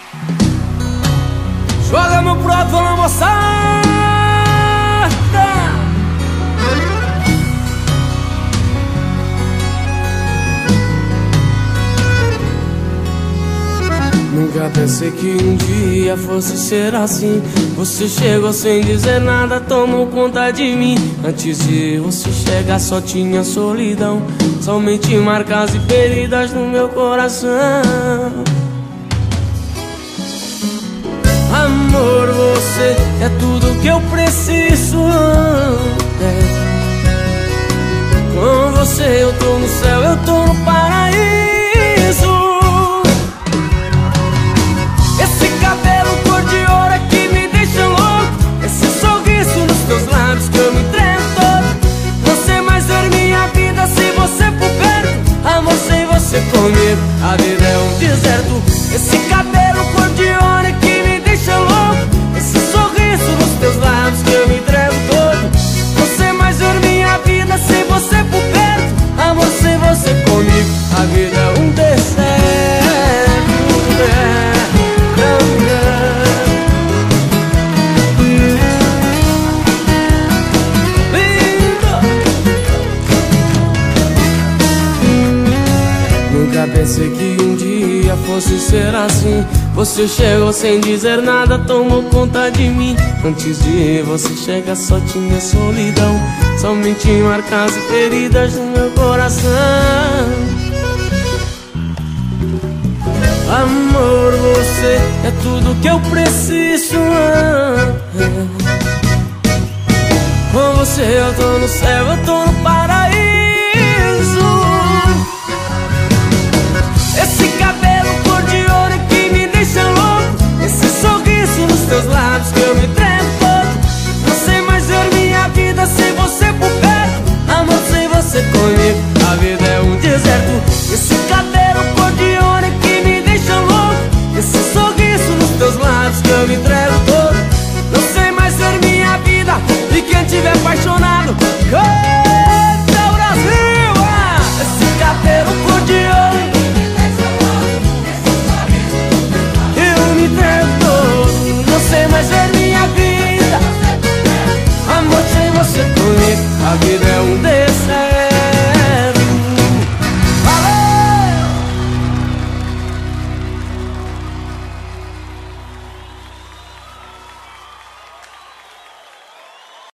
Joga meu prato na moçada. Nunca pensei que um dia fosse ser assim. Você chegou sem dizer nada, tomou conta de mim. Antes de você chegar só tinha solidão, somente marcas e feridas no meu coração. Amor, você é tudo que eu preciso. Com você eu tô no céu, eu tô no paraíso. Esse cabelo cor de ouro é que me deixa louco. Esse sorriso nos teus lábios que eu me entrego todo. Não sei mais ver minha vida sem você por perto. Amor, sem você comigo a vida é um deserto. Esse cabelo cor de ouro é que me deixa louco. Esse sorriso nos teus lábios que eu me entrego todo. Não sei mais ver minha vida sem você por perto. Amor, sem você comigo a vida é um deserto. Nunca pensei que um dia fosse ser assim. Você chegou sem dizer nada, tomou conta de mim. Antes de você chegar só tinha solidão, somente marcas e feridas no meu coração. Amor, você é tudo que eu preciso. Com você eu tô no céu, eu tô no paraíso. Esse cabelo cor de ouro é que me deixa louco. Esse sorriso nos teus lábios que eu me tremo todo. Não sei mais ver minha vida sem você por perto. Amor, sem você comigo a vida é um deserto. Esse cabelo cor de ouro é que me deixa louco. Esse sorriso nos teus lábios que eu me entrego todo. Não sei mais ver minha vida e quem tiver apaixonado. Eita, Brasil! Esse cabelo cor de ouro eu me entrego todo. Não sei mais ver minha vida. Amor, sem você comigo a vida é um